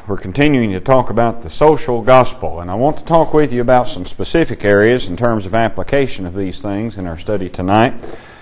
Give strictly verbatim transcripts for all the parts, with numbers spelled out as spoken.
we're continuing to talk about the social gospel, and I want to talk with you about some specific areas in terms of application of these things in our study tonight.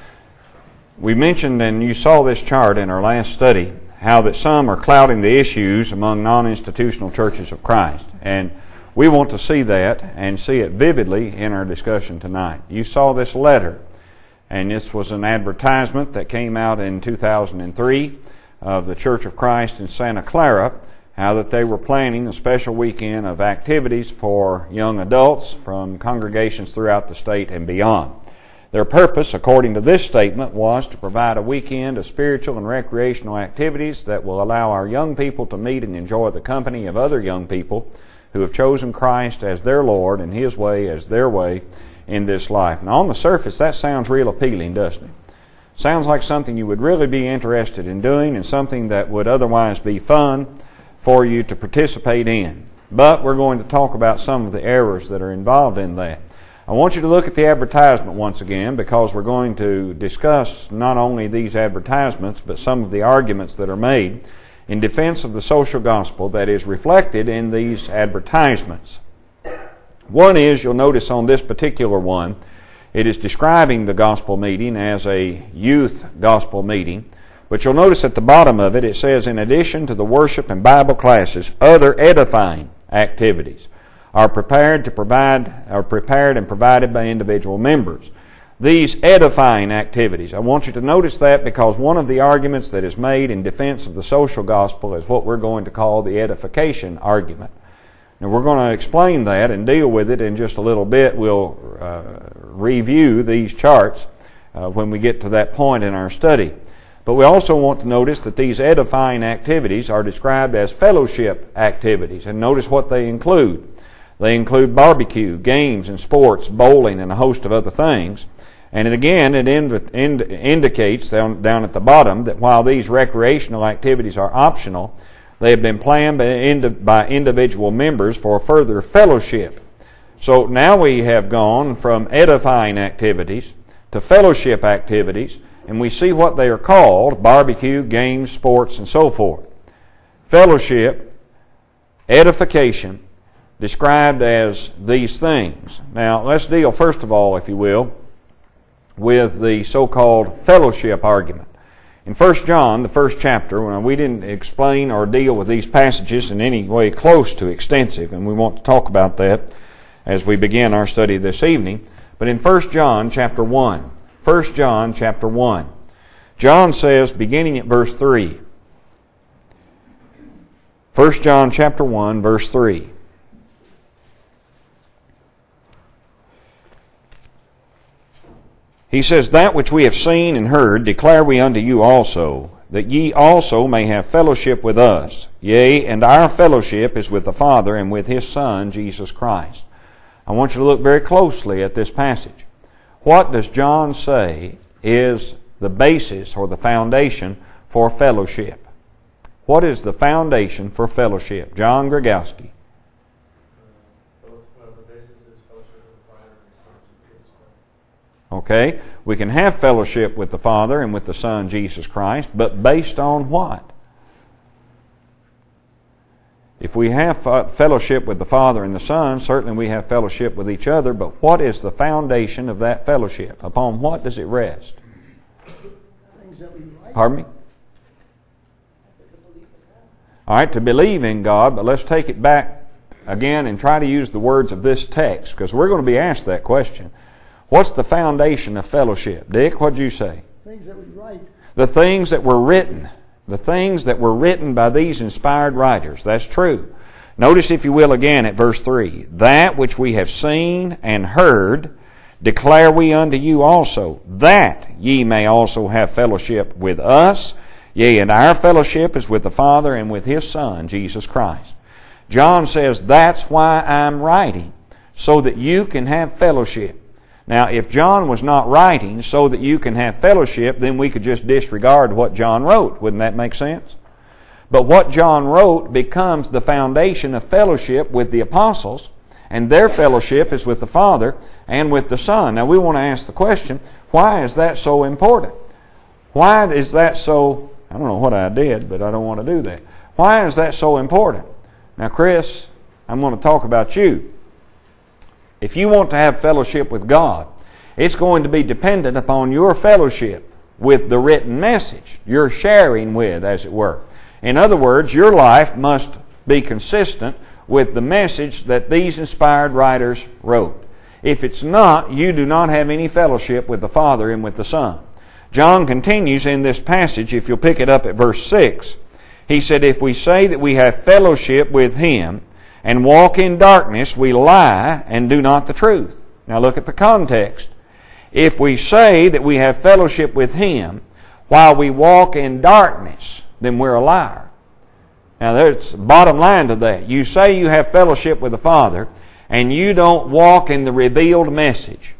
We mentioned, and you saw this chart in our last study, how that some are clouding the issues among non-institutional churches of Christ, and we want to see that and see it vividly in our discussion tonight. You saw this letter, and this was an advertisement that came out in two thousand three of the Church of Christ in Santa Clara, how that they were planning a special weekend of activities for young adults from congregations throughout the state and beyond. Their purpose, according to this statement, was to provide a weekend of spiritual and recreational activities that will allow our young people to meet and enjoy the company of other young people who have chosen Christ as their Lord and His way as their way in this life. Now, on the surface, that sounds real appealing, doesn't it? Sounds like something you would really be interested in doing and something that would otherwise be fun for you to participate in. But we're going to talk about some of the errors that are involved in that. I want you to look at the advertisement once again, because we're going to discuss not only these advertisements but some of the arguments that are made in defense of the social gospel that is reflected in these advertisements. One is, you'll notice on this particular one, it is describing the gospel meeting as a youth gospel meeting. But you'll notice at the bottom of it, it says, in addition to the worship and Bible classes, other edifying activities are prepared to provide, are prepared and provided by individual members. These edifying activities, I want you to notice that, because one of the arguments that is made in defense of the social gospel is what we're going to call the edification argument. Now, we're going to explain that and deal with it in just a little bit. We'll uh, review these charts uh, when we get to that point in our study. But we also want to notice that these edifying activities are described as fellowship activities. And notice what they include. They include barbecue, games and sports, bowling, and a host of other things. And again, it ind- ind- indicates down, down at the bottom that while these recreational activities are optional, they have been planned by, ind- by individual members for further fellowship. So now we have gone from edifying activities to fellowship activities, and we see what they are called: barbecue, games, sports, and so forth. Fellowship, edification, described as these things. Now, let's deal first of all, if you will, with the so-called fellowship argument. In First John, the first chapter, we didn't explain or deal with these passages in any way close to extensive, and we want to talk about that as we begin our study this evening. But in First John chapter one, First John chapter one, John says, beginning at verse three, First John chapter one, verse three, he says, "That which we have seen and heard declare we unto you also, that ye also may have fellowship with us. Yea, and our fellowship is with the Father and with His Son, Jesus Christ." I want you to look very closely at this passage. What does John say is the basis or the foundation for fellowship? What is the foundation for fellowship? John Grigowski. Okay, we can have fellowship with the Father and with the Son, Jesus Christ, but based on what? If we have fellowship with the Father and the Son, certainly we have fellowship with each other, but what is the foundation of that fellowship? Upon what does it rest? Things that we write. Pardon me? All right, to believe in God, but let's take it back again and try to use the words of this text, because we're going to be asked that question. What's the foundation of fellowship? Dick, what did you say? Things that we write. The things that were written. The things that were written by these inspired writers. That's true. Notice, if you will, again at verse three. "That which we have seen and heard declare we unto you also, that ye may also have fellowship with us. Yea, and our fellowship is with the Father and with His Son, Jesus Christ." John says, that's why I'm writing, so that you can have fellowship. Now, if John was not writing so that you can have fellowship, then we could just disregard what John wrote. Wouldn't that make sense? But what John wrote becomes the foundation of fellowship with the apostles, and their fellowship is with the Father and with the Son. Now, we want to ask the question, why is that so important? Why is that so... I don't know what I did, but I don't want to do that. Why is that so important? Now, Chris, I'm going to talk about you. If you want to have fellowship with God, it's going to be dependent upon your fellowship with the written message, your sharing with, as it were. In other words, your life must be consistent with the message that these inspired writers wrote. If it's not, you do not have any fellowship with the Father and with the Son. John continues in this passage, if you'll pick it up at verse six. He said, if we say that we have fellowship with Him and walk in darkness, we lie and do not the truth. Now look at the context. If we say that we have fellowship with Him while we walk in darkness, then we're a liar. Now there's the bottom line to that. You say you have fellowship with the Father and you don't walk in the revealed message,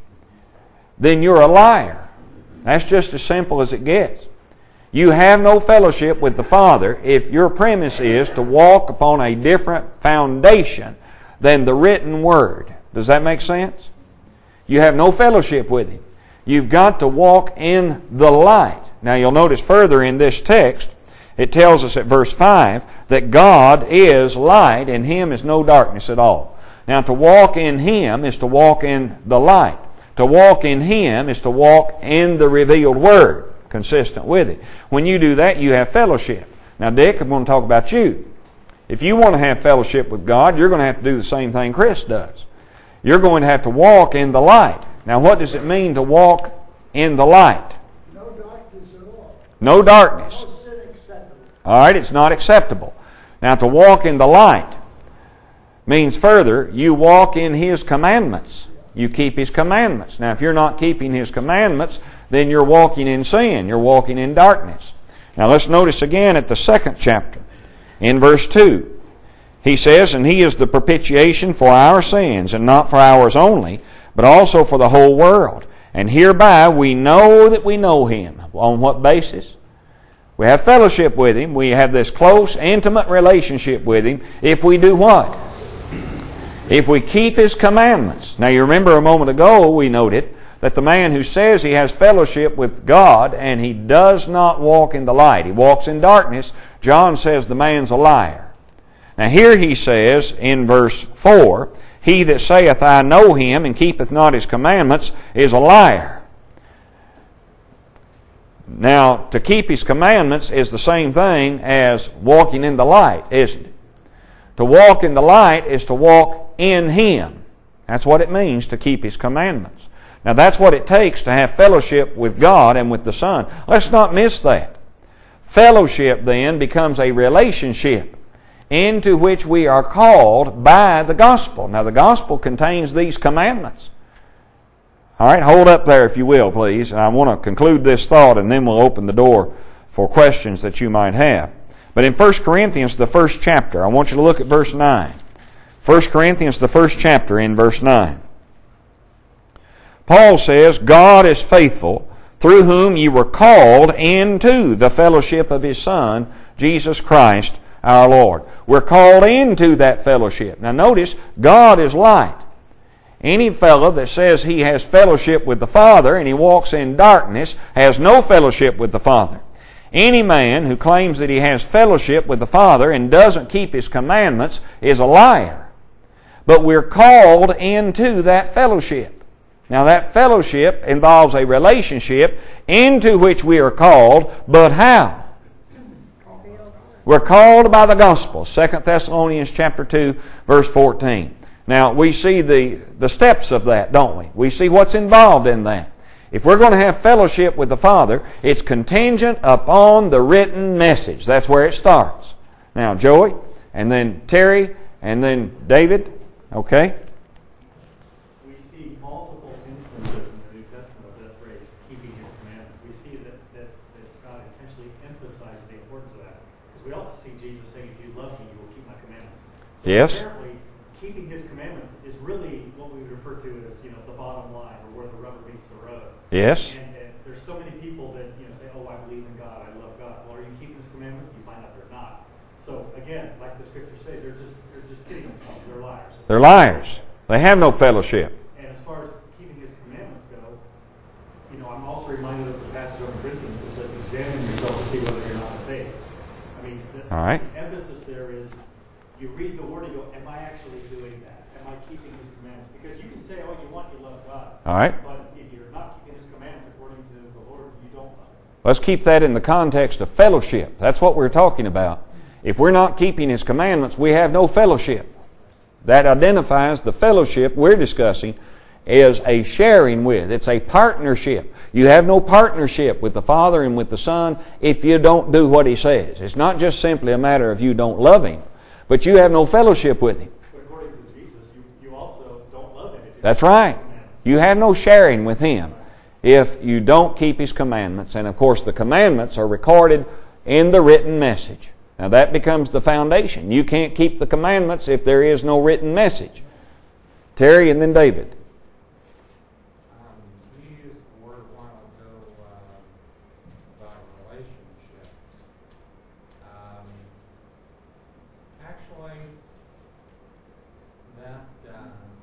then you're a liar. That's just as simple as it gets. You have no fellowship with the Father if your premise is to walk upon a different foundation than the written Word. Does that make sense? You have no fellowship with Him. You've got to walk in the light. Now you'll notice further in this text, it tells us at verse five that God is light, in Him is no darkness at all. Now to walk in Him is to walk in the light. To walk in Him is to walk in the revealed Word, consistent with it. When you do that, you have fellowship. Now, Dick, I'm going to talk about you. If you want to have fellowship with God, you're going to have to do the same thing Chris does. You're going to have to walk in the light. Now, what does it mean to walk in the light? No darkness at all. No darkness. No sin acceptable. All right, it's not acceptable. Now, to walk in the light means further, you walk in His commandments. You keep His commandments. Now, if you're not keeping His commandments, then you're walking in sin. You're walking in darkness. Now, let's notice again at the second chapter, in verse two. He says, and He is the propitiation for our sins, and not for ours only, but also for the whole world. And hereby we know that we know Him. On what basis? We have fellowship with Him. We have this close, intimate relationship with Him. If we do what? If we keep His commandments. Now you remember a moment ago we noted that the man who says he has fellowship with God and he does not walk in the light, he walks in darkness, John says the man's a liar. Now here he says in verse four, he that saith, I know Him, and keepeth not His commandments, is a liar. Now, to keep His commandments is the same thing as walking in the light, isn't it? To walk in the light is to walk in Him. That's what it means to keep His commandments. Now that's what it takes to have fellowship with God and with the Son. Let's not miss that. Fellowship then becomes a relationship into which we are called by the gospel. Now the gospel contains these commandments. All right, hold up there if you will, please. And I want to conclude this thought and then we'll open the door for questions that you might have. But in First Corinthians, the first chapter, I want you to look at verse nine. First Corinthians, the first chapter, in verse nine. Paul says, God is faithful, through whom ye were called into the fellowship of His Son, Jesus Christ our Lord. We're called into that fellowship. Now notice, God is light. Any fellow that says he has fellowship with the Father and he walks in darkness has no fellowship with the Father. Any man who claims that he has fellowship with the Father and doesn't keep His commandments is a liar. But we're called into that fellowship. Now that fellowship involves a relationship into which we are called, but how? We're called by the gospel. Second Thessalonians chapter two, verse fourteen. Now we see the, the steps of that, don't we? We see what's involved in that. If we're going to have fellowship with the Father, it's contingent upon the written message. That's where it starts. Now, Joey, and then Terry, and then David. Okay? We see multiple instances in the New Testament of that phrase, keeping His commandments. We see that, that, that God intentionally emphasizes the importance of that. Because we also see Jesus saying, if you love me, you will keep my commandments. So yes. Apparently, keeping His commandments is really what we would refer to as, you know, the bottom line, or where the rubber meets the road. Yes. And, and there's so many people that, you know, say, oh, I believe in God, I love God. Well, are you keeping His commandments? You find out they're not. So again, like the scriptures say, they're just they're just kidding themselves. They're liars. They're liars. They have no fellowship. And as far as keeping His commandments go, you know, I'm also reminded of the passage of Corinthians that says, examine yourself to see whether you're not in faith. I mean, the, All right. the emphasis there is you read the Word and you go, am I actually doing that? Am I keeping His commandments? Because you can say all you want, you love God. All right. But if you're not keeping His commandments according to the Lord, you don't love Him. Let's keep that in the context of fellowship. That's what we're talking about. If we're not keeping His commandments, we have no fellowship. That identifies the fellowship we're discussing as a sharing with. It's a partnership. You have no partnership with the Father and with the Son if you don't do what He says. It's not just simply a matter of you don't love Him, but you have no fellowship with Him. But according to Jesus, you, you also don't love Him. If you That's don't right. keep His commandments. You have no sharing with Him if you don't keep His commandments. And of course the commandments are recorded in the written message. Now that becomes the foundation. You can't keep the commandments if there is no written message. Terry and then David. Um, you used the word a while ago uh, about relationships. Um, actually, that uh,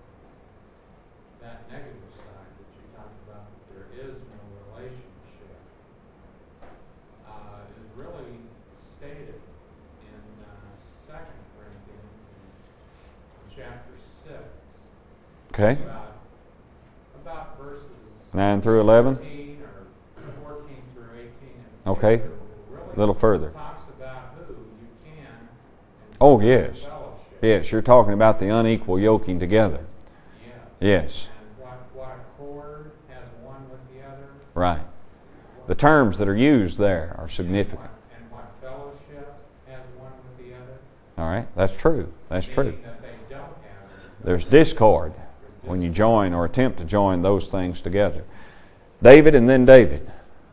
that negative side that you talked about, that there is no relationship, uh, is really stated in uh, Second Corinthians in chapter six. Okay. About, about verses nine through eleven. fourteen or fourteen through eighteen. And Okay. it really A little further. talks about who you can and Oh, who yes. fellowship. Yes, you're talking about the unequal yoking together. Yes. Yes. And what, what accord has one with the other. Right. The terms that are used there are significant. And what fellowship has one with the other. All right. That's true. That's true. Meaning that they don't have any. There's discord when you join or attempt to join those things together. David and then David.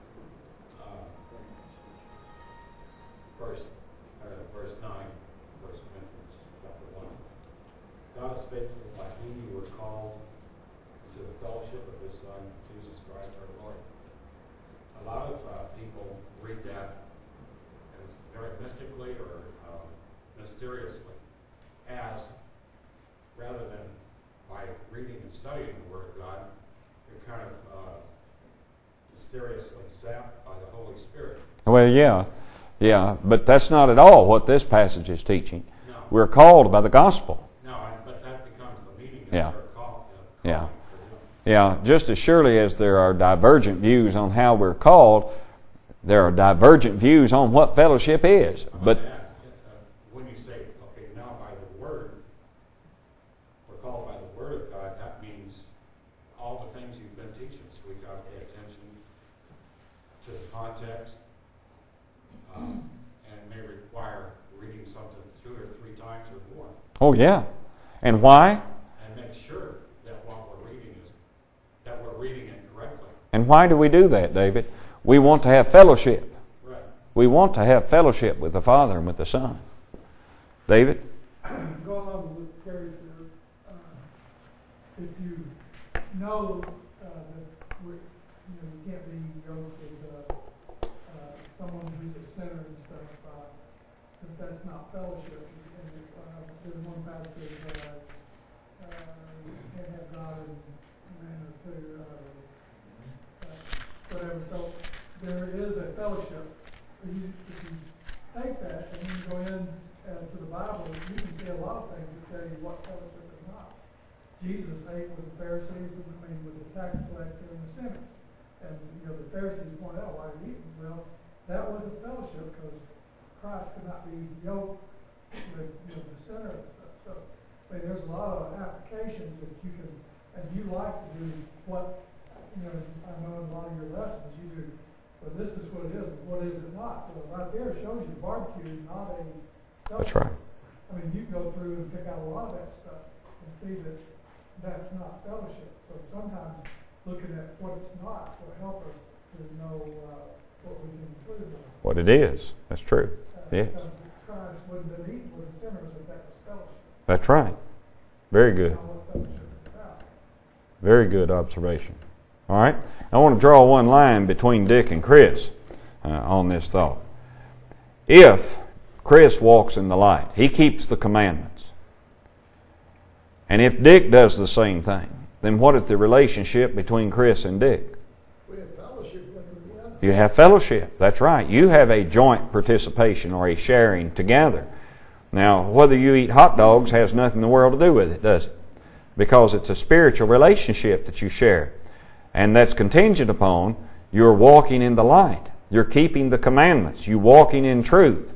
Verse, uh, verse nine, First Corinthians chapter one. God is faithful, by whom you were called to the fellowship of His Son, Jesus Christ our Lord. A lot of uh, people read that as very mystically or uh, mysteriously, as rather than by reading and studying the Word of God, you're kind of uh, mysteriously zapped by the Holy Spirit. Well, yeah. Yeah, but that's not at all what this passage is teaching. No. We're called by the gospel. No, and- but that becomes the meaning of Yeah. their call. Uh, Yeah. calling for them. Yeah, just as surely as there are divergent views on how we're called, there are divergent views on what fellowship is. But And, uh, when you say, okay, now by the Word, we're called by the Word of God, that means all the things you've been teaching us. We've got to pay attention to the context, um, and it may require reading something two or three times or more, oh yeah. And why? and make sure that what we're reading is, that we're reading it correctly. And why do we do that, David? We want to have fellowship. Right. We want to have fellowship with the Father and with the Son. David? Go along with Terry's there. Uh, if you know uh, that we're, you know, you can't be yoked with uh, uh, someone who's a sinner and stuff, uh, if that's not fellowship. And uh, there's one passage, uh, uh, can't have God and man or two, uh, uh, whatever. So there is a fellowship. If you, if you take that and then go in uh, to the Bible, you can see a lot of things that tell you what fellowship is not. Jesus ate with the Pharisees, and I mean with the tax collector and the sinners. And you know the Pharisees point out, why are you eating? Well, that was a fellowship because Christ could not be yoked with you know, the sinner and stuff. So I mean, there's a lot of applications that you can, and you like to do what you know. I know in a lot of your lessons you do. But this is what it is. What is it not? Well, right there it shows you barbecue is not a fellowship. That's right. I mean, you go through and pick out a lot of that stuff and see that that's not fellowship. So sometimes looking at what it's not will help us to know uh, what we can include. What it is. That's true. Uh, Yes. Because Christ wouldn't have eaten with the sinners if that was fellowship. That's right. Very good. Not what fellowship is about. Very good observation. All right. I want to draw one line between Dick and Chris uh, on this thought. If Chris walks in the light, he keeps the commandments. And if Dick does the same thing, then what is the relationship between Chris and Dick? We have fellowship one with the other. You have fellowship. That's right. You have a joint participation or a sharing together. Now, whether you eat hot dogs has nothing in the world to do with it, does it? Because it's a spiritual relationship that you share. And that's contingent upon you're walking in the light. You're keeping the commandments. You're walking in truth.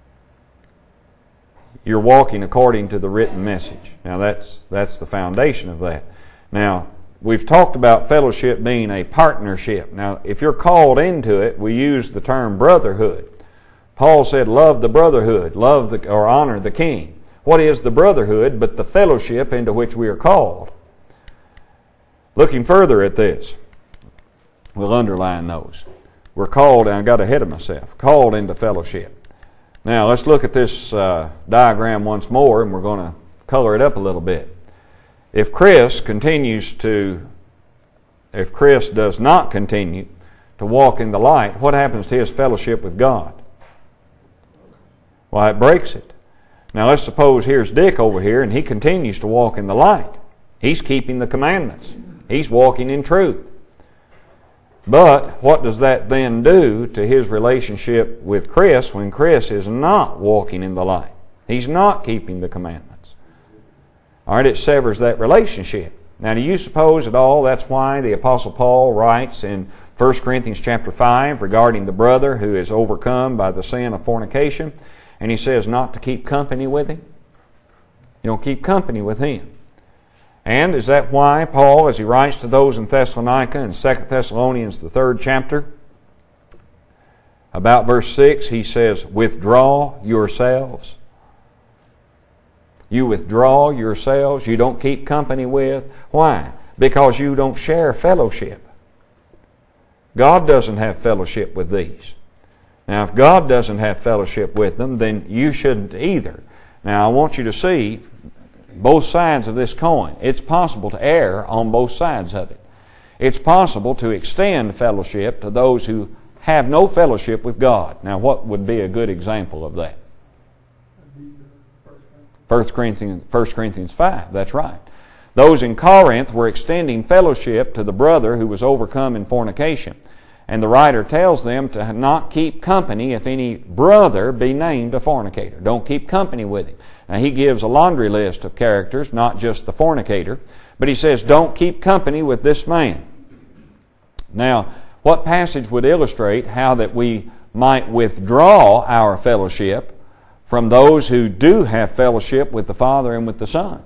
You're walking according to the written message. Now, that's, that's the foundation of that. Now, we've talked about fellowship being a partnership. Now, if you're called into it, we use the term brotherhood. Paul said, love the brotherhood, love the, or honor the king. What is the brotherhood but the fellowship into which we are called? Looking further at this, we'll underline those. We're called, and I got ahead of myself, called into fellowship. Now, let's look at this uh, diagram once more, and we're going to color it up a little bit. If Chris continues to, if Chris does not continue to walk in the light, what happens to his fellowship with God? Why, it breaks it. Now, let's suppose here's Dick over here, and he continues to walk in the light. He's keeping the commandments. He's walking in truth. But what does that then do to his relationship with Chris when Chris is not walking in the light? He's not keeping the commandments. All right, it severs that relationship. Now, do you suppose at all that's why the Apostle Paul writes in First Corinthians chapter five regarding the brother who is overcome by the sin of fornication, and he says not to keep company with him? You don't keep company with him. And is that why Paul, as he writes to those in Thessalonica in Second Thessalonians, the third chapter, about verse six, he says, withdraw yourselves. You withdraw yourselves. You don't keep company with. Why? Because you don't share fellowship. God doesn't have fellowship with these. Now, if God doesn't have fellowship with them, then you shouldn't either. Now, I want you to see both sides of this coin. It's possible to err on both sides of it. It's possible to extend fellowship to those who have no fellowship with God. Now, what would be a good example of that? First Corinthians, First Corinthians five, that's right. Those in Corinth were extending fellowship to the brother who was overcome in fornication. And the writer tells them to not keep company if any brother be named a fornicator. Don't keep company with him. Now, he gives a laundry list of characters, not just the fornicator, but he says, don't keep company with this man. Now, what passage would illustrate how that we might withdraw our fellowship from those who do have fellowship with the Father and with the Son?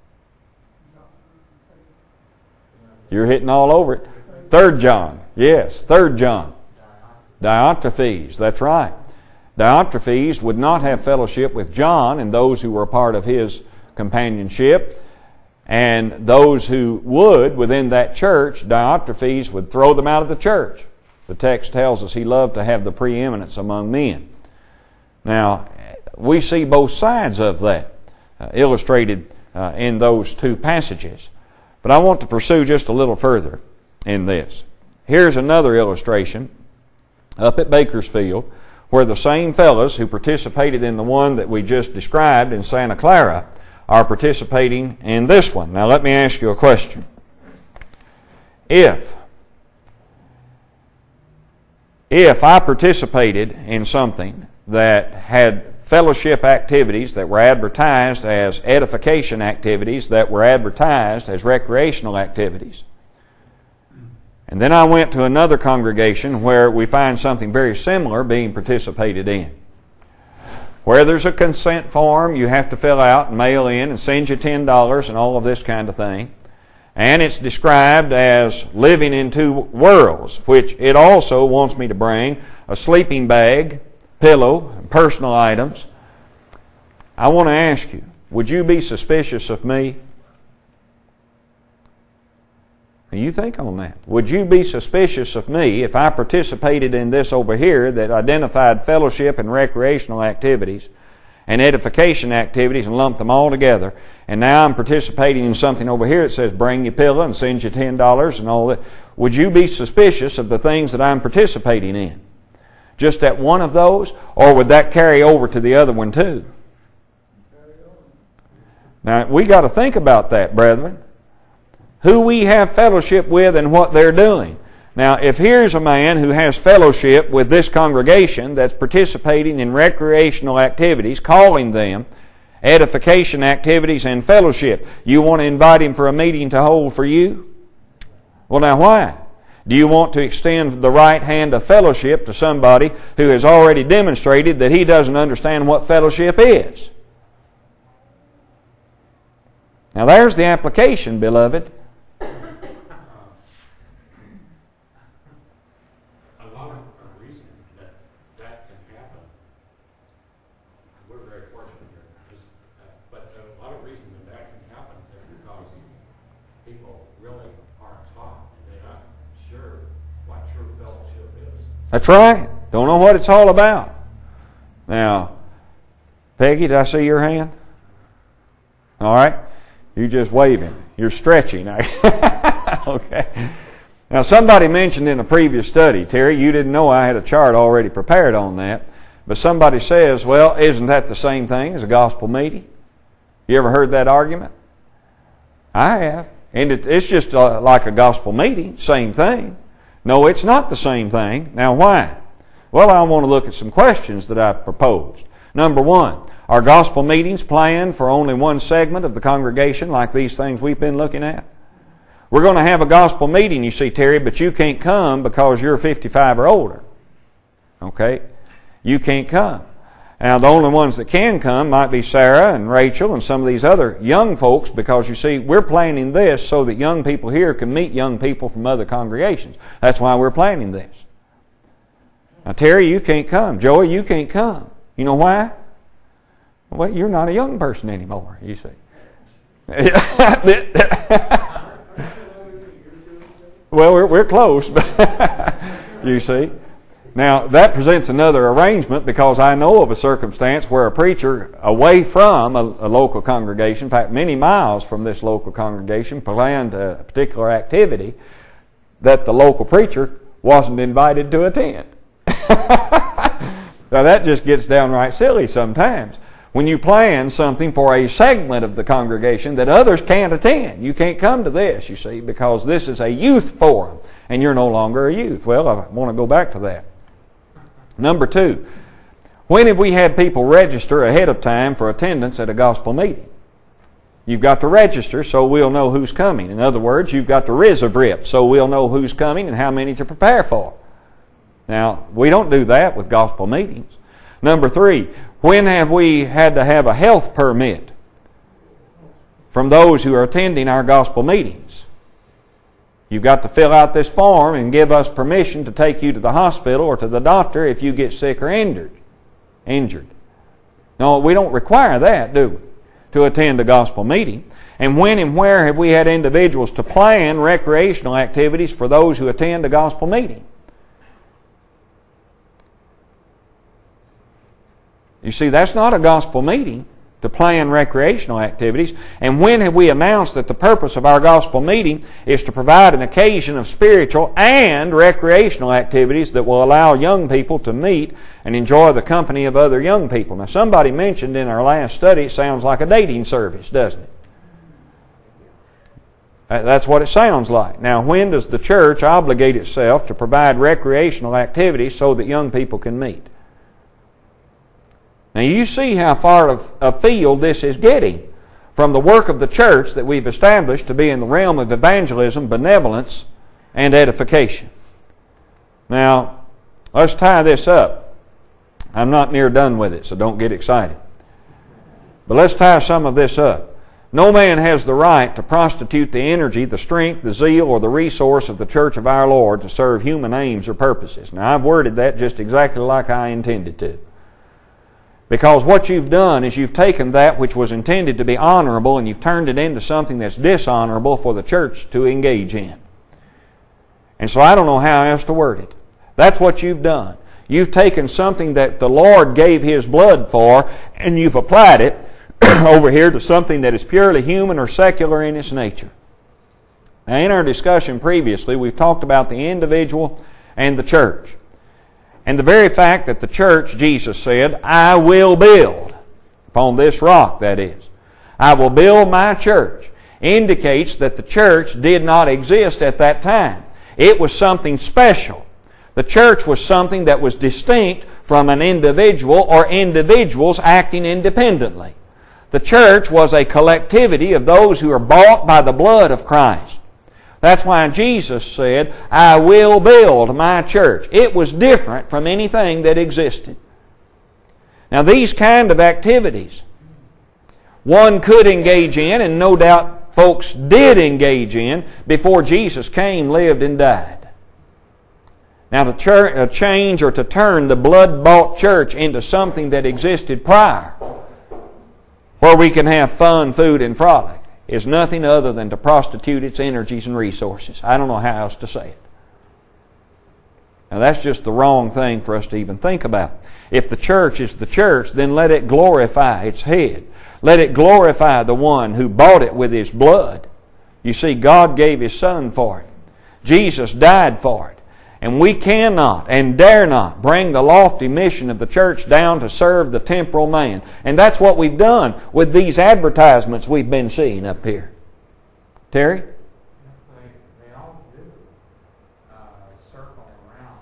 You're hitting all over it. Third John. Yes, Third John. Diotrephes, that's right. Diotrephes would not have fellowship with John and those who were a part of his companionship. And those who would within that church, Diotrephes would throw them out of the church. The text tells us he loved to have the preeminence among men. Now, we see both sides of that uh, illustrated uh, in those two passages. But I want to pursue just a little further in this. Here's another illustration up at Bakersfield where the same fellows who participated in the one that we just described in Santa Clara are participating in this one. Now let me ask you a question. If, if I participated in something that had fellowship activities that were advertised as edification activities, that were advertised as recreational activities, and then I went to another congregation where we find something very similar being participated in, where there's a consent form you have to fill out and mail in and send you ten dollars and all of this kind of thing. And it's described as living in two worlds, which it also wants me to bring a sleeping bag, pillow, and personal items. I want to ask you, would you be suspicious of me? You think on that. Would you be suspicious of me if I participated in this over here that identified fellowship and recreational activities and edification activities and lumped them all together, and now I'm participating in something over here that says bring your pillow and send you ten dollars and all that? Would you be suspicious of the things that I'm participating in? Just at one of those? Or would that carry over to the other one too? Now, we got to think about that, brethren. Who we have fellowship with and what they're doing. Now, if here's a man who has fellowship with this congregation that's participating in recreational activities, calling them edification activities and fellowship, you want to invite him for a meeting to hold for you? Well, now why? Do you want to extend the right hand of fellowship to somebody who has already demonstrated that he doesn't understand what fellowship is? Now there's the application, beloved. A lot of reason that that can happen. We're very fortunate here, just, uh, but a lot of reason that that can happen is because people really aren't taught, and they're not sure what true fellowship is. That's right. Don't know what it's all about. Now, Peggy, did I see your hand? All right. You're just waving. You're stretching. Okay. Now, somebody mentioned in a previous study, Terry, you didn't know I had a chart already prepared on that, but somebody says, well, isn't that the same thing as a gospel meeting? You ever heard that argument? I have. And it, it's just uh, like a gospel meeting, same thing. No, it's not the same thing. Now, why? Well, I want to look at some questions that I proposed. Number one, are gospel meetings planned for only one segment of the congregation like these things we've been looking at? We're going to have a gospel meeting, you see, Terry, but you can't come because you're fifty-five or older. Okay? You can't come. Now, the only ones that can come might be Sarah and Rachel and some of these other young folks, because, you see, we're planning this so that young people here can meet young people from other congregations. That's why we're planning this. Now, Terry, you can't come. Joey, you can't come. You know why? Well, you're not a young person anymore, you see. Well, we're, we're close, you see. Now, that presents another arrangement, because I know of a circumstance where a preacher away from a, a local congregation, in fact, many miles from this local congregation, planned a particular activity that the local preacher wasn't invited to attend. Now, that just gets downright silly sometimes. When you plan something for a segment of the congregation that others can't attend. You can't come to this, you see, because this is a youth forum, and you're no longer a youth. Well, I want to go back to that. Number two, when have we had people register ahead of time for attendance at a gospel meeting? You've got to register so we'll know who's coming. In other words, you've got to reserve so we'll know who's coming and how many to prepare for. Now, we don't do that with gospel meetings. Number three, when have we had to have a health permit from those who are attending our gospel meetings? You've got to fill out this form and give us permission to take you to the hospital or to the doctor if you get sick or injured. Injured. No, we don't require that, do we, to attend a gospel meeting? And when and where have we had individuals to plan recreational activities for those who attend a gospel meeting? You see, that's not a gospel meeting to plan recreational activities. And when have we announced that the purpose of our gospel meeting is to provide an occasion of spiritual and recreational activities that will allow young people to meet and enjoy the company of other young people? Now, somebody mentioned in our last study, it sounds like a dating service, doesn't it? That's what it sounds like. Now, when does the church obligate itself to provide recreational activities so that young people can meet? Now, you see how far of afield this is getting from the work of the church that we've established to be in the realm of evangelism, benevolence, and edification. Now, let's tie this up. I'm not near done with it, so don't get excited. But let's tie some of this up. No man has the right to prostitute the energy, the strength, the zeal, or the resource of the church of our Lord to serve human aims or purposes. Now, I've worded that just exactly like I intended to. Because what you've done is you've taken that which was intended to be honorable and you've turned it into something that's dishonorable for the church to engage in. And so I don't know how else to word it. That's what you've done. You've taken something that the Lord gave His blood for and you've applied it over here to something that is purely human or secular in its nature. Now, in our discussion previously, we've talked about the individual and the church. And the very fact that the church, Jesus said, I will build, upon this rock, that is, I will build my church, indicates that the church did not exist at that time. It was something special. The church was something that was distinct from an individual or individuals acting independently. The church was a collectivity of those who are bought by the blood of Christ. That's why Jesus said, I will build my church. It was different from anything that existed. Now these kind of activities, one could engage in, and no doubt folks did engage in, before Jesus came, lived, and died. Now to church, uh, change or to turn the blood-bought church into something that existed prior, where we can have fun, food, and frolic, is nothing other than to prostitute its energies and resources. I don't know how else to say it. Now that's just the wrong thing for us to even think about. If the church is the church, then let it glorify its head. Let it glorify the one who bought it with His blood. You see, God gave His Son for it. Jesus died for it. And we cannot and dare not bring the lofty mission of the church down to serve the temporal man. And that's what we've done with these advertisements we've been seeing up here. Terry? Yes, they, they all do uh, circle around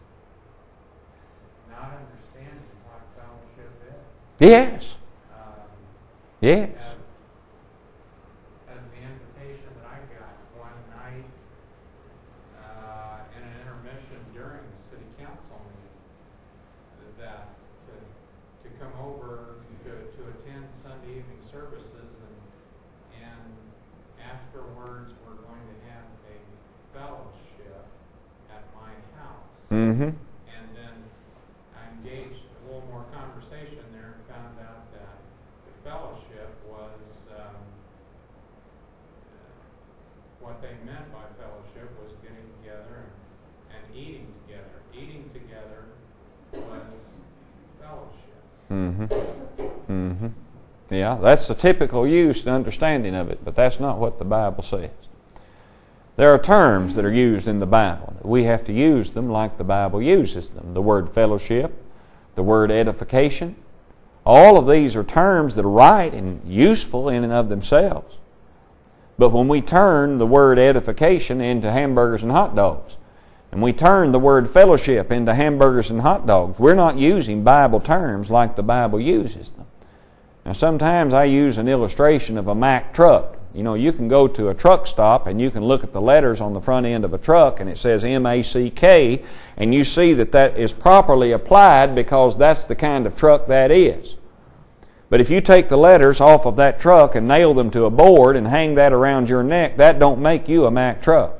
not understanding what fellowship is. Yes. Um, Yes. As, as the invitation that I got one night uh, in an intermission during the city council meeting, that to, to come over to, to attend Sunday evening services, and, and afterwards we're going to have a fellowship at my house. Mm-hmm. And then I engaged a little more conversation there and found out that the fellowship was, um, uh, what they meant by fellowship was getting together and, and eating together. Eating together was fellowship. Mm-hmm. Mm-hmm. Yeah, that's the typical use and understanding of it, but that's not what the Bible says. There are terms that are used in the Bible. We have to use them like the Bible uses them. The word fellowship, the word edification. All of these are terms that are right and useful in and of themselves. But when we turn the word edification into hamburgers and hot dogs, and we turn the word fellowship into hamburgers and hot dogs, we're not using Bible terms like the Bible uses them. Now sometimes I use an illustration of a Mack truck. You know, you can go to a truck stop and you can look at the letters on the front end of a truck and it says M A C K, and you see that that is properly applied because that's the kind of truck that is. But if you take the letters off of that truck and nail them to a board and hang that around your neck, that don't make you a Mack truck.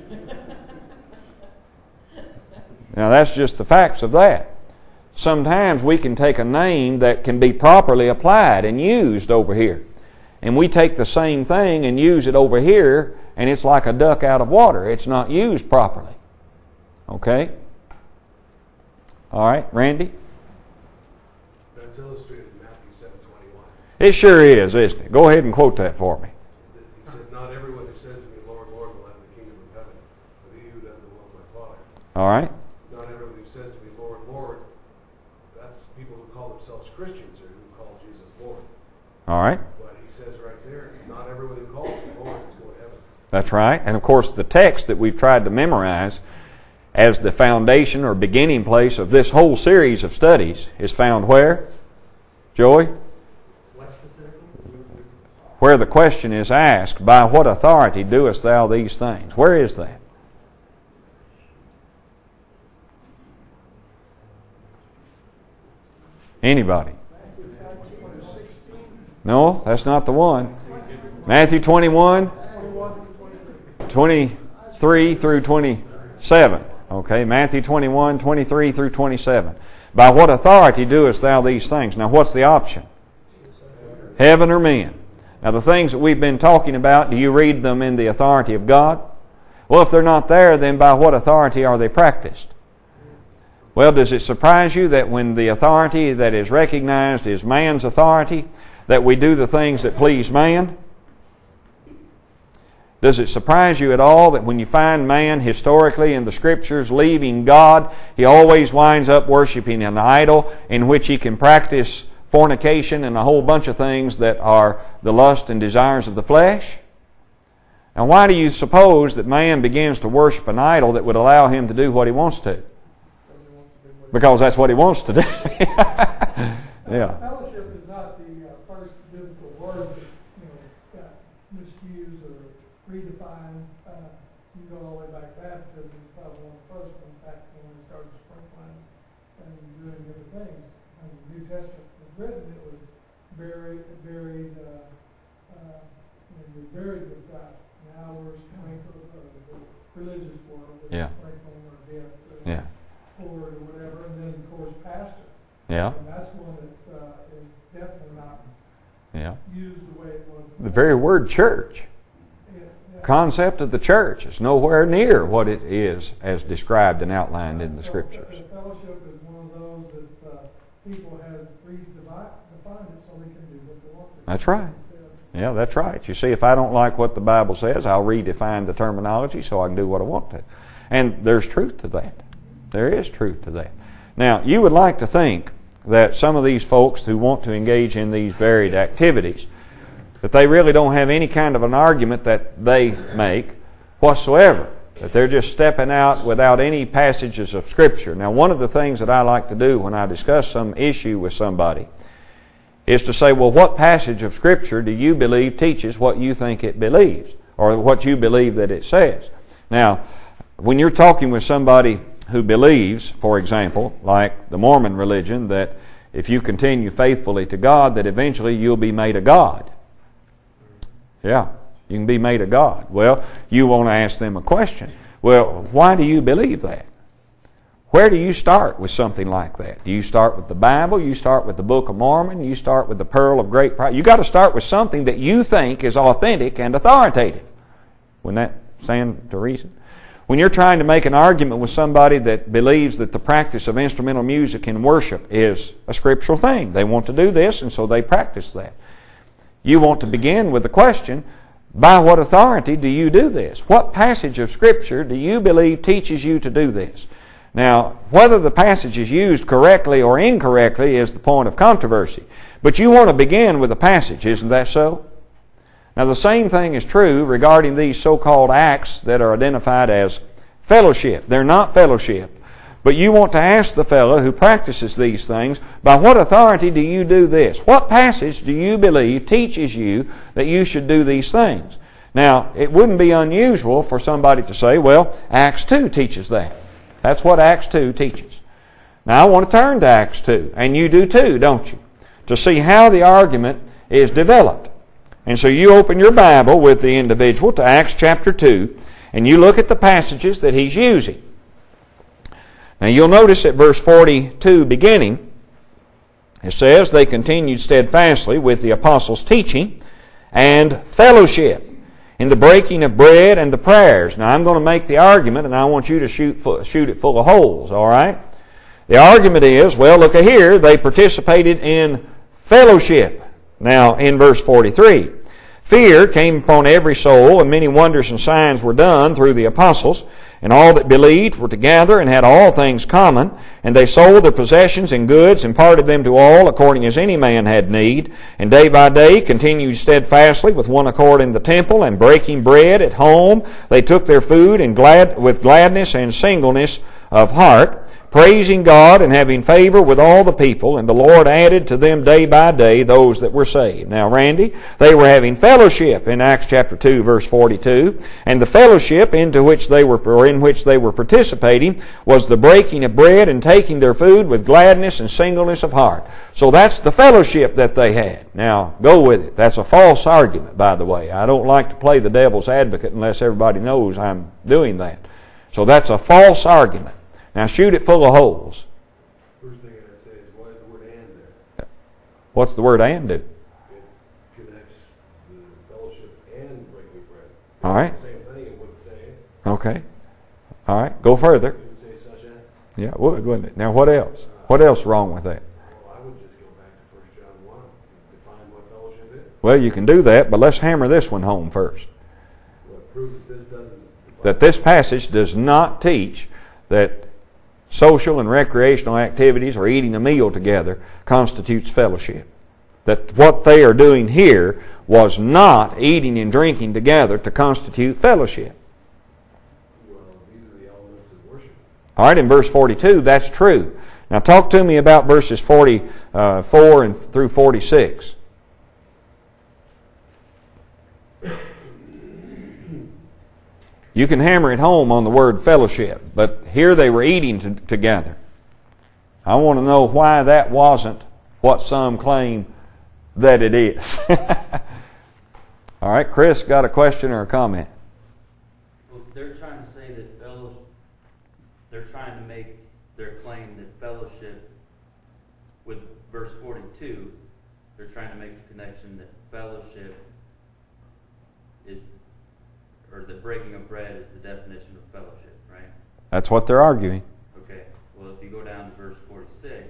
Now that's just the facts of that. Sometimes we can take a name that can be properly applied and used over here, and we take the same thing and use it over here, and it's like a duck out of water. It's not used properly. Okay? All right, Randy? That's illustrated in Matthew seven twenty-one. It sure is, isn't it? Go ahead and quote that for me. He said, not everyone who says to me, Lord, Lord, will enter the kingdom of heaven, but he who does the will of my Father. All right? Not everyone who says to me, Lord, Lord, that's people who call themselves Christians or who call Jesus Lord. All right? But he says right there, not everyone who calls me Lord is going to heaven. That's right. And of course the text that we've tried to memorize as the foundation or beginning place of this whole series of studies is found where? Joey? What specifically? Where the question is asked, by what authority doest thou these things? Where is that? Anybody? No, that's not the one. Matthew twenty-one, twenty-three through twenty-seven. Okay, Matthew twenty-one, twenty-three through twenty-seven. By what authority doest thou these things? Now what's the option? Heaven or men? Now the things that we've been talking about, do you read them in the authority of God? Well, if they're not there, then by what authority are they practiced? Well, does it surprise you that when the authority that is recognized is man's authority, that we do the things that please man? Does it surprise you at all that when you find man historically in the Scriptures leaving God, he always winds up worshiping an idol in which he can practice fornication and a whole bunch of things that are the lust and desires of the flesh? Now, why do you suppose that man begins to worship an idol that would allow him to do what he wants to? Because that's what he wants to do. Yeah. Fellowship is not the uh, first biblical word that you know got misused or redefined. Uh, you go all the way back to baptism, it's probably one of the first ones back when we started sprinkling and doing different things. When the New Testament was written, it was buried, buried, uh, uh, you know, we're buried with Christ. Now we're sprinkled, or the religious world, we're Yeah. sprinkling or dip, or Yeah. poured or whatever, and then of course pastor. Yeah. And that's one that uh, is definitely not Yeah. used the way it was. The very word church, Yeah, yeah. concept of the church, is nowhere near what it is as described and outlined in the So, Scriptures. uh, Fellowship is one of those that uh, people have redefined it so they can do what they want to. That's right. Yeah, that's right. You see, if I don't like what the Bible says, I'll redefine the terminology so I can do what I want to. And there's truth to that. There is truth to that. Now, you would like to think that some of these folks who want to engage in these varied activities, that they really don't have any kind of an argument that they make whatsoever, that they're just stepping out without any passages of Scripture. Now, one of the things that I like to do when I discuss some issue with somebody is to say, well, what passage of Scripture do you believe teaches what you think it believes, or what you believe that it says? Now, when you're talking with somebody who believes, for example, like the Mormon religion, that if you continue faithfully to God, that eventually you'll be made a God. Yeah, you can be made a God. Well, you want to ask them a question. Well, why do you believe that? Where do you start with something like that? Do you start with the Bible? You start with the Book of Mormon? You start with the Pearl of Great Price? You got to start with something that you think is authentic and authoritative. Wouldn't that stand to reason? When you're trying to make an argument with somebody that believes that the practice of instrumental music in worship is a scriptural thing, they want to do this, and so they practice that. You want to begin with the question, by what authority do you do this? What passage of Scripture do you believe teaches you to do this? Now, whether the passage is used correctly or incorrectly is the point of controversy. But you want to begin with the passage, isn't that so? Now, the same thing is true regarding these so-called acts that are identified as fellowship. They're not fellowship. But you want to ask the fellow who practices these things, by what authority do you do this? What passage do you believe teaches you that you should do these things? Now, it wouldn't be unusual for somebody to say, well, Acts two teaches that. That's what Acts two teaches. Now, I want to turn to Acts two, and you do too, don't you? To see how the argument is developed. And so you open your Bible with the individual to Acts chapter two, and you look at the passages that he's using. Now you'll notice at verse forty-two beginning, it says, they continued steadfastly with the apostles' teaching and fellowship in the breaking of bread and the prayers. Now I'm going to make the argument, and I want you to shoot, shoot it full of holes, all right? The argument is, well, look at here, they participated in fellowship. Now in verse forty-three, fear came upon every soul, and many wonders and signs were done through the apostles. And all that believed were together and had all things common. And they sold their possessions and goods and parted them to all according as any man had need. And day by day continued steadfastly with one accord in the temple, and breaking bread at home. They took their food and glad with gladness and singleness of heart, praising God and having favor with all the people. And the Lord added to them day by day those that were saved. Now, Randy, they were having fellowship in Acts chapter two, verse forty-two. And the fellowship into which they were, or in which they were participating, was the breaking of bread and taking their food with gladness and singleness of heart. So that's the fellowship that they had. Now, go with it. That's a false argument, by the way. I don't like to play the devil's advocate unless everybody knows I'm doing that. So that's a false argument. Now shoot it full of holes. First thing I'd say is, why is the word "and" there? What's the word "and" do? It connects the fellowship and breaking bread. All right. It's the same thing, it wouldn't say it. Okay. All right. Go further. It would say such as. Yeah, it would, wouldn't it? Now what else? What else wrong with that? Well, I would just go back to First John one and define what fellowship is. Well, you can do that, but let's hammer this one home first. Well, prove that this doesn't define. That this passage does not teach that social and recreational activities or eating a meal together constitutes fellowship. that what they are doing here was not eating and drinking together to constitute fellowship. Well, these are the elements of worship. All right, in verse forty-two, that's true. Now talk to me about verses forty-four and through forty-six. You can hammer it home on the word fellowship, but here they were eating to, together. I want to know why that wasn't what some claim that it is. All right, Chris, got a question or a comment? Well, they're trying to say that fellowship, they're trying to make their claim that fellowship, with verse forty-two, they're trying to make the connection that fellowship is, or the breaking of bread is the definition of fellowship, right? That's what they're arguing. Okay, well, if you go down to verse forty-six,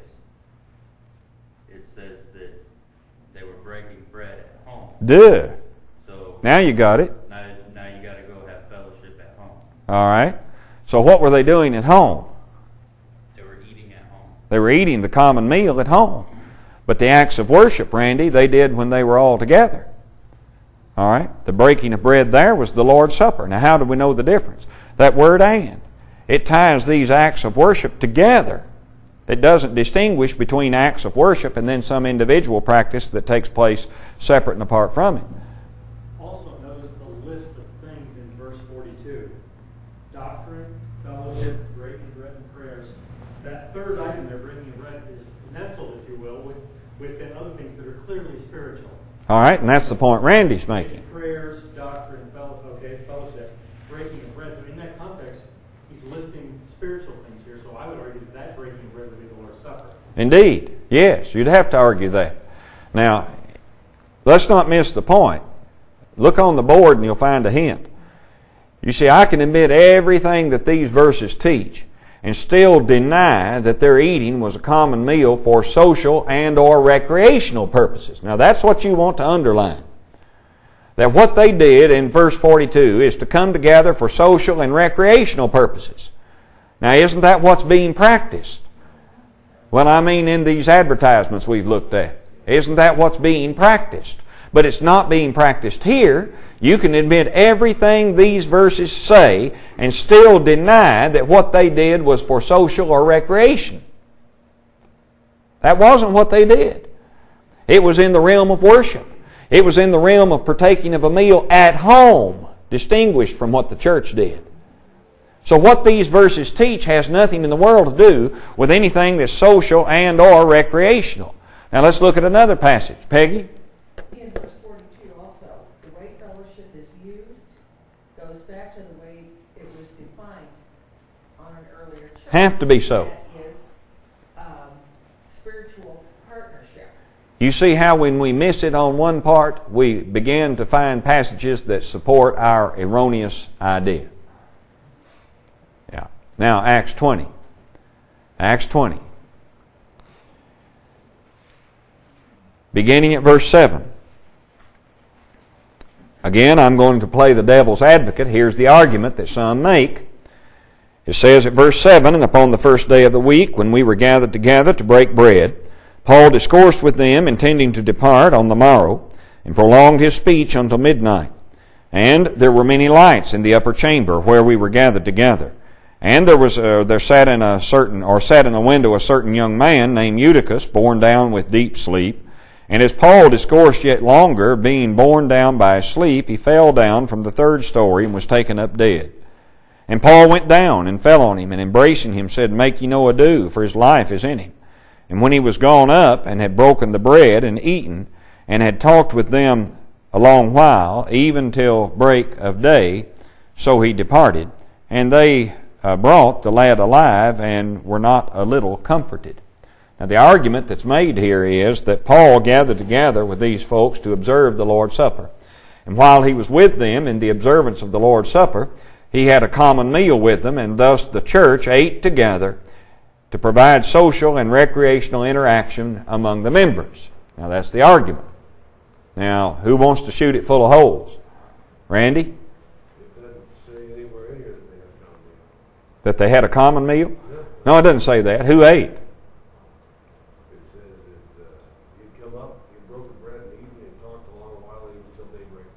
it says that they were breaking bread at home. Duh. So Now you got it. now, now you got to go have fellowship at home. All right. So what were they doing at home? They were eating at home. They were eating the common meal at home. But the acts of worship, Randy, they did when they were all together. All right? The breaking of bread there was the Lord's Supper. Now, how do we know the difference? That word "and." It ties these acts of worship together. It doesn't distinguish between acts of worship and then some individual practice that takes place separate and apart from it. Also notice the list of things in verse forty-two. Doctrine, fellowship, breaking bread, and prayers. That third item they're bringing bread is nestled, if you will, with, within other things that are clearly spiritual. All right? And that's the point Randy's making. Prayers, doctrine, fellowship, okay, fellowship, breaking of bread. So in that context, he's listing spiritual things here. So I would argue that that breaking of bread would be the Lord's Supper. Indeed. Yes, you'd have to argue that. Now, let's not miss the point. Look on the board and you'll find a hint. You see, I can admit everything that these verses teach and still deny that their eating was a common meal for social and or recreational purposes. Now, that's what you want to underline. That what they did in verse forty-two is to come together for social and recreational purposes. Now, isn't that what's being practiced? Well, I mean in these advertisements we've looked at. Isn't that what's being practiced? But it's not being practiced here. You can admit everything these verses say and still deny that what they did was for social or recreation. That wasn't what they did. It was in the realm of worship. It was in the realm of partaking of a meal at home, distinguished from what the church did. So what these verses teach has nothing in the world to do with anything that's social and or recreational. Now let's look at another passage. Peggy? In verse forty-two also, the way fellowship is used goes back to the way it was defined on an earlier chapter. Have to be so. That is um, spiritual partnership. You see how when we miss it on one part, we begin to find passages that support our erroneous idea. Yeah. Now, Acts twenty. Acts twenty. Beginning at verse seven. Again, I'm going to play the devil's advocate. Here's the argument that some make. It says at verse seven, "And upon the first day of the week, when we were gathered together to break bread, Paul discoursed with them, intending to depart on the morrow, and prolonged his speech until midnight. And there were many lights in the upper chamber where we were gathered together. And there was uh, there sat in a certain or sat in the window a certain young man named Eutychus, borne down with deep sleep. And as Paul discoursed yet longer, being borne down by sleep, he fell down from the third story and was taken up dead. And Paul went down and fell on him, and embracing him said, Make ye no ado, for his life is in him. And when he was gone up and had broken the bread and eaten, and had talked with them a long while, even till break of day, so he departed. And they uh, brought the lad alive, and were not a little comforted." Now the argument that's made here is that Paul gathered together with these folks to observe the Lord's Supper. And while he was with them in the observance of the Lord's Supper, he had a common meal with them, and thus the church ate together to provide social and recreational interaction among the members. Now that's the argument. Now, who wants to shoot it full of holes? Randy? It doesn't say anywhere in here that they have common meal. That they had a common meal? No. No, it doesn't say that. Who ate? It says that uh, you'd come up, you broke the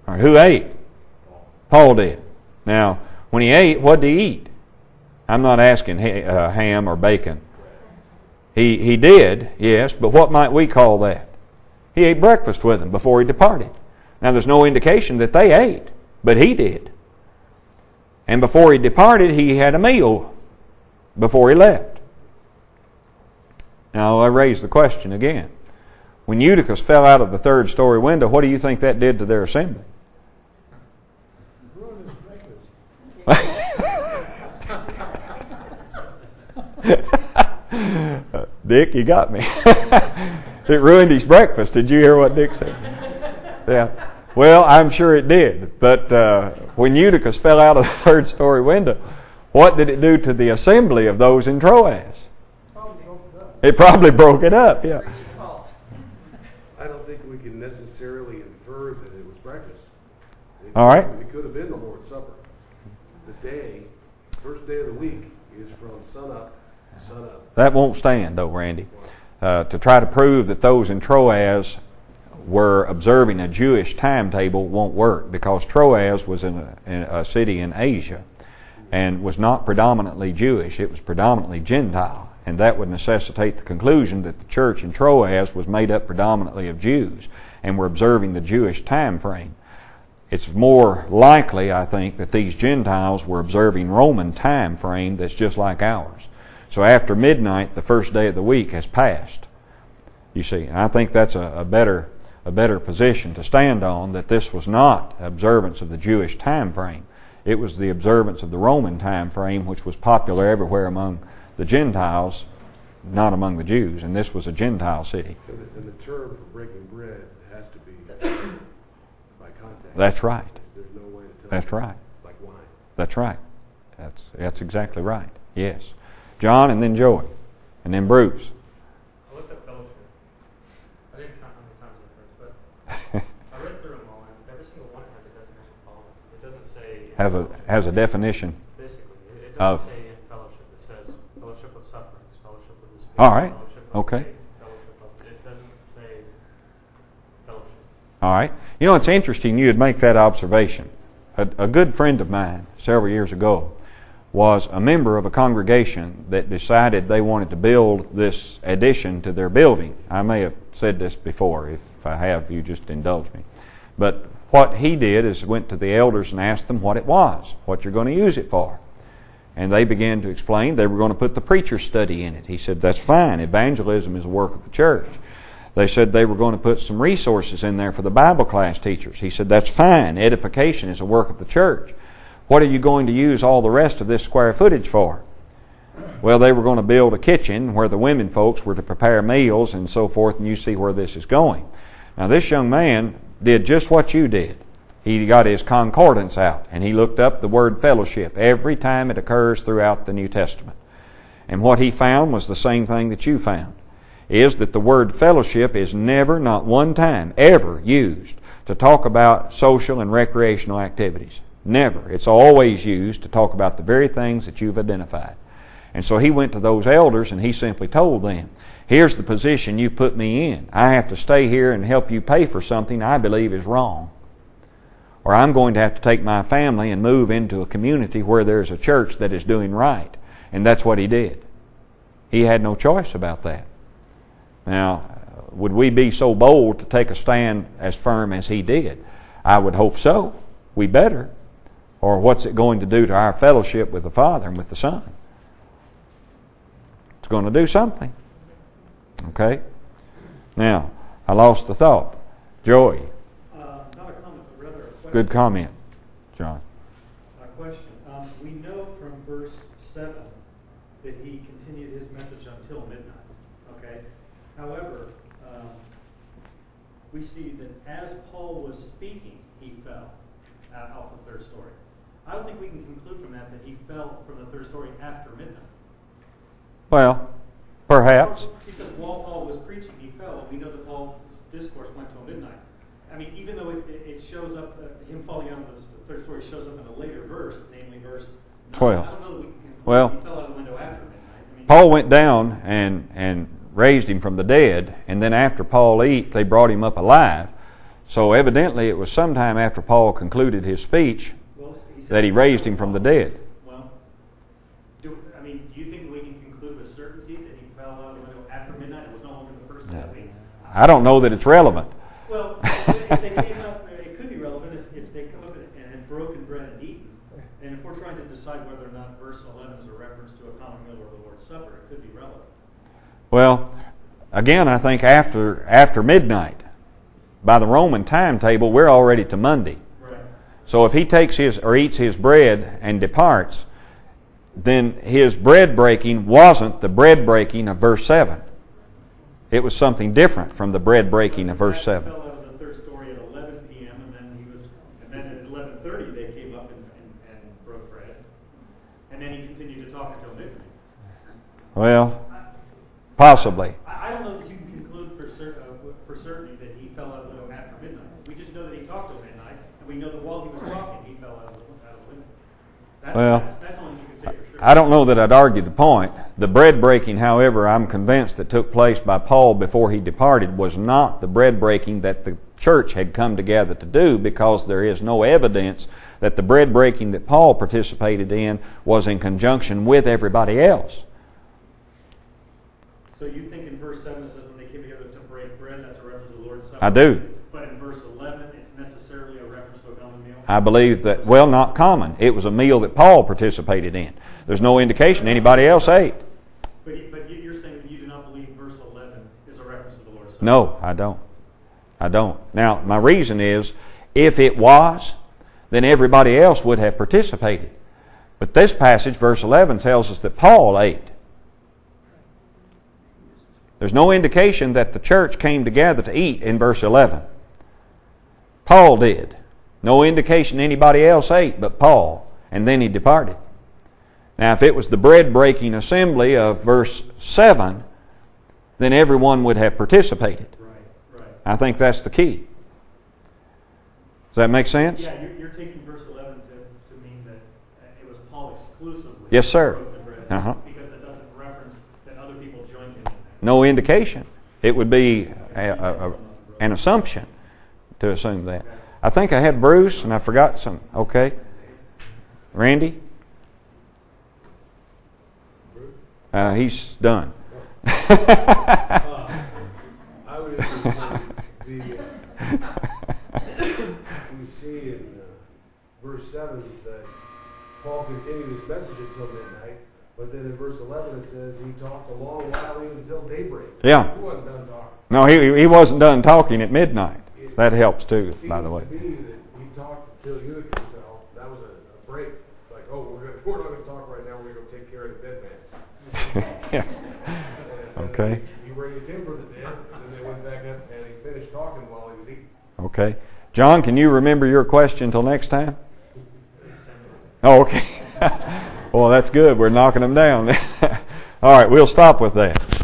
All right, who ate? Paul did. Now, when he ate, what did he eat? I'm not asking ha- uh, ham or bacon. He, he did, yes, but what might we call that? He ate breakfast with them before he departed. Now, there's no indication that they ate, but he did. And before he departed, he had a meal before he left. Now, I raise the question again. When Eutychus fell out of the third story window, what do you think that did to their assembly? Dick, you got me. It ruined his breakfast. Did you hear what Dick said? Yeah. Well, I'm sure it did. But uh, when Eutychus fell out of the third story window, what did it do to the assembly of those in Troas? It probably broke it up, yeah. I don't think we can necessarily infer that it was breakfast. It, All right. It could have been the Lord's Supper. The day, first day of the week, is from sun up to sun up. That won't stand, though, Randy. Uh, to try to prove that those in Troas were observing a Jewish timetable won't work, because Troas was in a, in a city in Asia and was not predominantly Jewish. It was predominantly Gentile. And that would necessitate the conclusion that the church in Troas was made up predominantly of Jews and were observing the Jewish time frame. It's more likely, I think, that these Gentiles were observing Roman time frame that's just like ours. So after midnight, the first day of the week has passed. You see, and I think that's a, a better a better position to stand on, that this was not observance of the Jewish time frame. It was the observance of the Roman time frame, which was popular everywhere among the Gentiles, not among the Jews. And this was a Gentile city. And the, and the term for breaking bread has to be by contact. That's right. There's no way to tell. That's right. Like wine. That's right. That's that's exactly right. Yes. John, and then Joey, and then Bruce. I looked at fellowship. I didn't count how many times I've heard, but I read through them all, and every single one has a definition followed. It doesn't say Has a has a definition. basically. It, it Of- doesn't say in fellowship. It says fellowship of sufferings, fellowship of the Spirit, All right. fellowship of Okay. faith, fellowship of. It doesn't say fellowship. All right. You know, it's interesting you would make that observation. A, a good friend of mine several years ago was a member of a congregation that decided they wanted to build this addition to their building. I may have said this before. If I have, you just indulge me. But what he did is went to the elders and asked them what it was, what you're going to use it for. And they began to explain they were going to put the preacher's study in it. He said, that's fine. Evangelism is a work of the church. They said they were going to put some resources in there for the Bible class teachers. He said, that's fine. Edification is a work of the church. What are you going to use all the rest of this square footage for? Well, they were going to build a kitchen where the women folks were to prepare meals and so forth, and you see where this is going. Now, this young man did just what you did. He got his concordance out, and he looked up the word fellowship every time it occurs throughout the New Testament. And what he found was the same thing that you found, is that the word fellowship is never, not one time, ever used to talk about social and recreational activities. Never. It's always used to talk about the very things that you've identified. And so he went to those elders and he simply told them, here's the position you've put me in. I have to stay here and help you pay for something I believe is wrong. Or I'm going to have to take my family and move into a community where there's a church that is doing right. And that's what he did. He had no choice about that. Now, would we be so bold to take a stand as firm as he did? I would hope so. We better. Or what's it going to do to our fellowship with the Father and with the Son? It's going to do something. Okay? Now, I lost the thought. Joey. Uh, not a comment, but rather a question. Good comment, John. A question. Um, we know from verse seven that he continued his message until midnight. Okay? However, um, we see that as Paul was speaking, he fell out off the third story. I don't think we can conclude from that that he fell from the third story after midnight. Well, perhaps. He says while Paul was preaching, he fell. We know that Paul's discourse went till midnight. I mean, even though it, it shows up, uh, him falling out of the third story shows up in a later verse, namely verse nine. twelve. I don't know that we can conclude Well, that he fell out the window after midnight. I mean, Paul went down and, and raised him from the dead, and then after Paul ate, they brought him up alive. So evidently it was sometime after Paul concluded his speech Well, he said- that he raised him from the dead. Well, do, I mean, do you think we can conclude with certainty that he fell out of the window after midnight? It was no longer the first No. time. I don't know that it's relevant. Well, if they came up, it could be relevant if, if they come up and and had broken bread and eaten. And if we're trying to decide whether or not verse eleven is a reference to a common meal or the Lord's Supper, it could be relevant. Well, again, I think after after midnight, by the Roman timetable, we're already to Monday. Right. So if he takes his or eats his bread and departs, then his bread breaking wasn't the bread breaking of verse seven. It was something different from the bread breaking of verse seven. He fell out of the third story at eleven p.m. and then he was, and then at eleven thirty they came up and, and, and broke bread, and then he continued to talk until midnight. Well, possibly. I, I don't know that you can conclude for cer- uh, for certainty that he fell out of the window after midnight. We just know that he talked till midnight, and we know that while he was talking, he fell out of the, out of the window. That's, Well, that's, that's all you can say for sure. I don't know that I'd argue the point. The bread breaking, however, I'm convinced that took place by Paul before he departed was not the bread breaking that the church had come together to do, because there is no evidence that the bread breaking that Paul participated in was in conjunction with everybody else. So you think in verse seven it says when they came together to break bread, that's a reference to the Lord's Supper? I do. But in verse eleven, it's necessarily a reference to a common meal? I believe that, well, not common. It was a meal that Paul participated in. There's no indication anybody else ate. But, you- but you- you're saying that you do not believe verse eleven is a reference to the Lord's Supper? No, I don't. I don't. Now, my reason is, if it was, then everybody else would have participated. But this passage, verse eleven, tells us that Paul ate. There's no indication that the church came together to eat in verse eleven. Paul did. No indication anybody else ate but Paul, and then he departed. Now, if it was the bread-breaking assembly of verse seven, then everyone would have participated. Right, right. I think that's the key. Does that make sense? Yeah, you're, you're taking verse eleven to, to mean that uh, it was Paul exclusively. Yes, sir. who broke the bread, Uh-huh. because it doesn't reference that other people joined him in that. No indication. It would be a, a, a, an assumption to assume that. I think I had Bruce, and I forgot some. Okay. Randy? Uh, he's done. Uh, I would just say the, uh, we see in uh, verse seven that Paul continued his message until midnight, but then in verse eleven it says he talked a long while even until daybreak. Yeah. He wasn't done talking. No, he, he wasn't done talking at midnight. That helps too, It by the way. seems to me that he talked until Eutychus fell. That was a, a break. It's like, oh, we're, gonna, we're not going to talk right now. We're going to go take care of the dead man. Yeah. And, Okay. and He raised him from the dead, and then they went back up and he finished talking while he was eating. Okay. John, can you remember your question until next time? Oh, okay. Well, that's good. We're knocking them down. All right, we'll stop with that.